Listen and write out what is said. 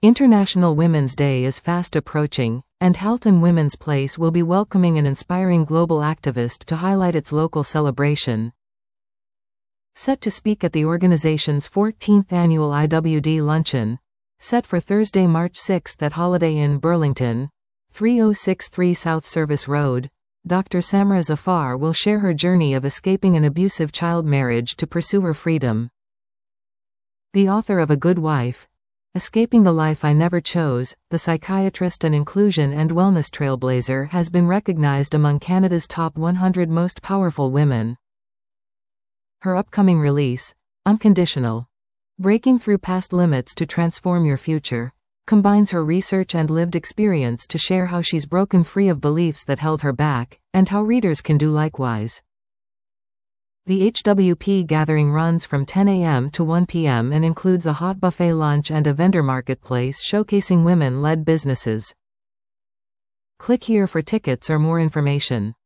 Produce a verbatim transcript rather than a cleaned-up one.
International Women's Day is fast approaching, and Halton Women's Place will be welcoming an inspiring global activist to highlight its local celebration. Set to speak at the organization's fourteenth annual I W D luncheon, set for Thursday, March sixth at Holiday Inn Burlington, thirty sixty-three South Service Road, Doctor Samra Zafar will share her journey of escaping an abusive child marriage to pursue her freedom. The author of A Good Wife, Escaping the Life I Never Chose, the psychiatrist and inclusion and wellness trailblazer has been recognized among Canada's top one hundred most powerful women. Her upcoming release, Unconditional, Breaking Through Past Limits to Transform Your Future, combines her research and lived experience to share how she's broken free of beliefs that held her back, and how readers can do likewise. The H W P gathering runs from ten a m to one p m and includes a hot buffet lunch and a vendor marketplace showcasing women-led businesses. Click here for tickets or more information.